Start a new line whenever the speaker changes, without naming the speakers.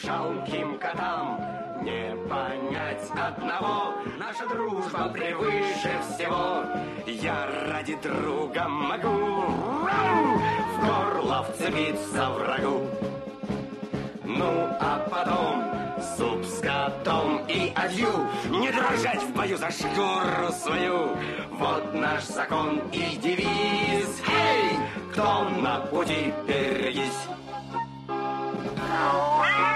жалким котам не понять одного. Наша дружба превыше всего. Я ради друга могу в горло вцепиться врагу. Ну, а потом суп с котом и адью. Не дрожать в бою за шкуру свою. Вот наш закон и девиз. Эй, кто на пути, берегись.